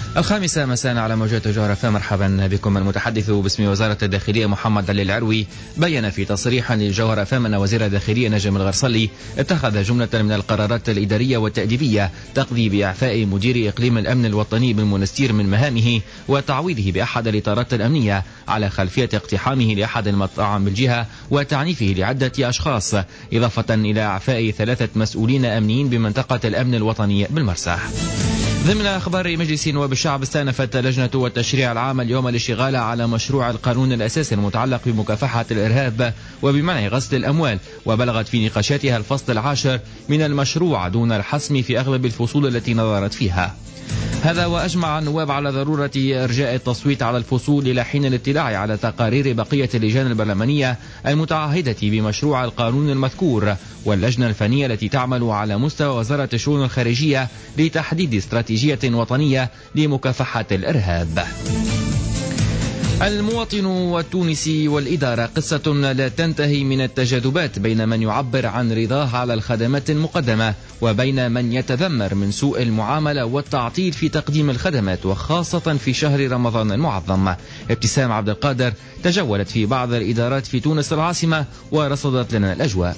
الخامسة مساء على موجات جوهر FM. مرحبا بكم. المتحدث باسم وزارة الداخلية محمد علي العروي بيّن في تصريح لجوهر FM أن وزير الداخلية نجم الغرسلي اتخذ جملة من القرارات الإدارية والتأديبية تقضي بإعفاء مدير إقليم الأمن الوطني بالمنستير من مهامه وتعويضه بأحد الإطارات الأمنية على خلفية اقتحامه لأحد المطاعم بالجهة وتعنيفه لعدة أشخاص، إضافة إلى إعفاء 3 مسؤولين أمنيين بمنطقة الأمن الوطني بالمرسح. ضمن أخبار مجلس نواب الشعب، استأنفت لجنة التشريع العام اليوم الاشتغال على مشروع القانون الأساسي المتعلق بمكافحة الإرهاب وبمنع غسل الأموال، وبلغت في نقاشاتها الفصل 10 من المشروع دون الحسم في أغلب الفصول التي نظرت فيها. هذا وأجمع النواب على ضرورة إرجاء التصويت على الفصول إلى حين الاطلاع على تقارير بقية اللجان البرلمانية المتعهدة بمشروع القانون المذكور، واللجنة الفنية التي تعمل على مستوى وزارة الشؤون الخارجية لتحديد استراتيجية وطنية لمكافحة الإرهاب. المواطن والتونسي والإدارة قصة لا تنتهي من التجاذبات بين من يعبر عن رضاه على الخدمات المقدمة وبين من يتذمر من سوء المعاملة والتعطيل في تقديم الخدمات، وخاصة في شهر رمضان المعظم. ابتسام عبد القادر تجولت في بعض الإدارات في تونس العاصمة ورصدت لنا الأجواء.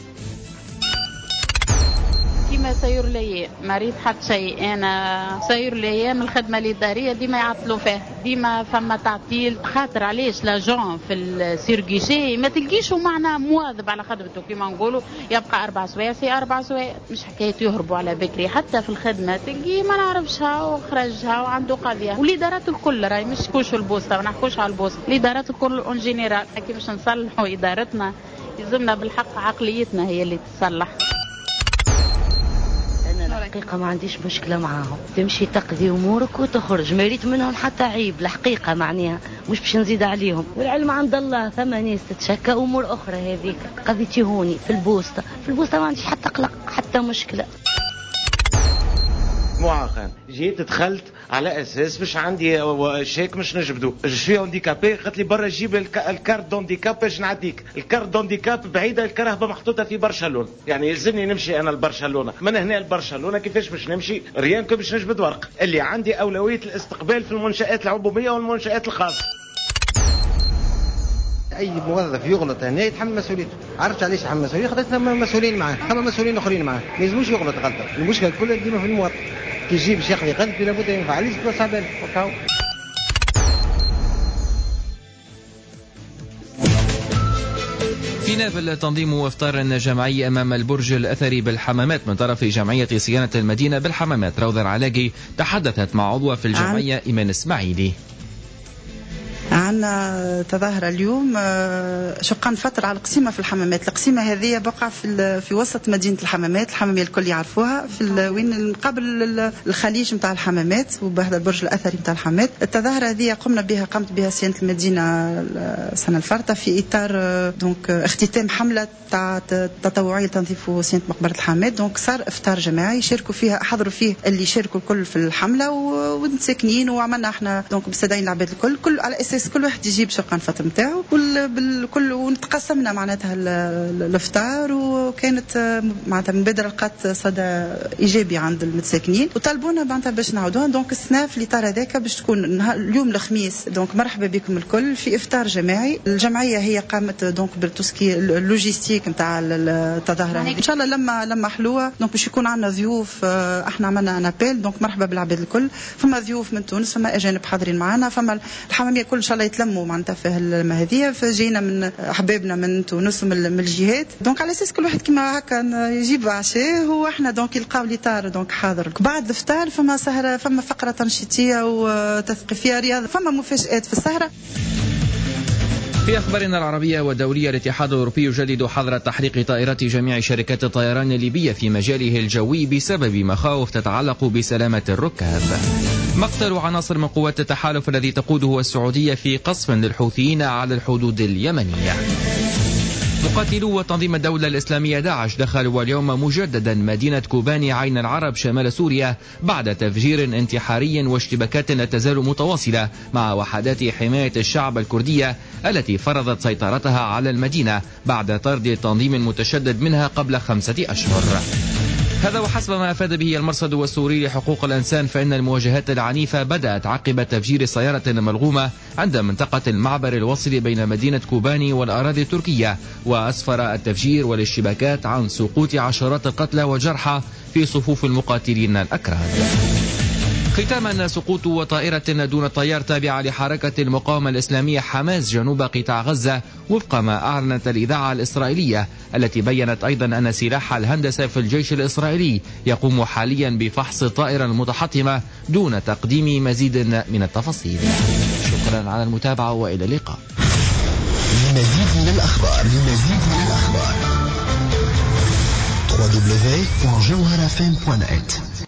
ديما سير لي ما ريت حتى شيء، انا سير لي من الخدمه الاداريه ديما يعطلوا فيه، ديما فما تعطيل. خاطر علاش لاجون في السيرجيشي ما تلقيش معنا مواظب على خدمته كما نقولوا، يبقى 4 سوايع في 4 سوايع، مش حكايه يهربوا على بكري. حتى في الخدمه تلقي ما نعرفشها وخرجها وعنده قضيه. والادارات الكل راهي مش كوش البوسطه، ما نحكوش على البوسطه، الادارات الكل اون جينيرال. كي باش نصلحوا ادارتنا يلزمنا بالحق عقليتنا هي اللي تصلح. الحقيقة ما عنديش مشكلة معاهم، تمشي تقضي أمورك وتخرج، ما يريد منهم حتى عيب. الحقيقة معناها مش باش نزيد عليهم، والعلم عند الله. ثم ناس تتشكى أمور أخرى. هذيك قضيتي هوني في البوسطة ما عنديش حتى قلق حتى مشكلة. معاقا جيت دخلت على اساس باش عندي شيك مش نجبدو شويه هانديكابي، قالت لي برا جيب الكارت دونديكاب باش نعديك. الكارت دونديكاب بعيده، الكرهبه محطوطه في برشلونه، يعني يلزمني نمشي انا لبرشلونه، من هنا لبرشلونه كيفاش باش نمشي؟ ريان كو باش نجبد ورق. اللي عندي اولويه الاستقبال في المنشات العموميه والمنشات الخاصه. اي موظف يغلط هنا يتحمل مسؤوليته. عرفت علاش يتحمل مسؤوليته؟ خاطر مسؤولين معاه، ثم مسؤولين اخرين معاه، ما يلزموش يغلط غلطه. المشكله كلها ديما في المواطن، كي يجي باش ياخذ غلطه لابد ينفع عليه توسع باله وكاو. في نابل تنظيم افطار جماعي امام البرج الاثري بالحمامات من طرف جمعيه صيانه المدينه بالحمامات. روضة العلاقي تحدثت مع عضوة في الجمعيه ايمان اسماعيلي. عندنا تظاهرة اليوم شقان فترة على القسيمة في الحمامات. القسيمة هذه بقع في وسط مدينة الحمامات، الحمامية الكل يعرفوها، في وين قبل الخليج نتاع الحمامات وبهذا البرج الأثري نتاع الحمامات. التظاهرة هذه قمت بها سيادة المدينة السنة الفارطة في إطار دونك اختتام حملة تاع تطوعية تنظيف وصيانة مقبرة الحمامات. دونك صار إفطار جماعي شاركوا فيها، حضروا فيه اللي شاركوا الكل في الحملة والساكنين، وعملنا احنا دونك مستدعين العباد الكل على أساس كل واحد يجيب شقان فطر نتاعو بالكل، ونتقسمنا معناتها الافطار. وكانت معناتها مبادره لقات صدى ايجابي عند المتساكنين وطالبونا معناتها باش نعاودوها. دونك السنه في الاطار هذاك باش تكون اليوم الخميس. دونك مرحبا بكم الكل في افطار جماعي. الجمعيه هي قامت دونك بالتوسكي اللوجيستيك نتاع التظاهره ان شاء الله لما حلوه. دونك باش يكون عندنا ضيوف، احنا عملنا انابيل دونك مرحبا بالعباد الكل. فما ضيوف من تونس، فما اجانب حاضرين معنا، فما الحماميه كل ان شاء الله يتلموا معناتها في هذه. فجينا من احبابنا من تونس ومن الجهات، دونك على اساس كل واحد كما هكا يجيب عشاه، واحنا دونك يلقاو الاطار دونك حاضر. بعد الافطار فما سهره، فما فقره تنشيطيه وتثقيفيه رياضه، فما مفاجات في السهره. في أخبارنا العربية والدولية، الاتحاد الأوروبي يجدد حظر تحريق طائرات جميع شركات الطيران الليبية في مجاله الجوي بسبب مخاوف تتعلق بسلامة الركاب. مقتل عناصر من قوات التحالف الذي تقوده السعودية في قصف للحوثيين على الحدود اليمنية. مقاتلو تنظيم الدولة الإسلامية داعش دخلوا اليوم مجددا مدينة كوباني عين العرب شمال سوريا بعد تفجير انتحاري واشتباكات لا تزال متواصلة مع وحدات حماية الشعب الكردية التي فرضت سيطرتها على المدينة بعد طرد تنظيم متشدد منها قبل 5 أشهر. هذا وحسب ما أفاد به المرصد السوري لحقوق الإنسان، فإن المواجهات العنيفة بدأت عقب تفجير سيارة ملغومة عند منطقة المعبر الوصل بين مدينة كوباني والأراضي التركية، وأسفر التفجير والاشتباكات عن سقوط عشرات القتلى والجرحى في صفوف المقاتلين الأكراد. ختاما، سقوط طائرة دون طيار تابعة لحركة المقاومة الإسلامية حماس جنوب قطاع غزة وفق ما أعلنت الإذاعة الإسرائيلية، التي بيّنت أيضا أن سلاح الهندسة في الجيش الإسرائيلي يقوم حاليا بفحص الطائرة المتحطمة دون تقديم مزيد من التفاصيل. شكرا على المتابعة وإلى اللقاء. لمزيد من الأخبار www.jawharafm.net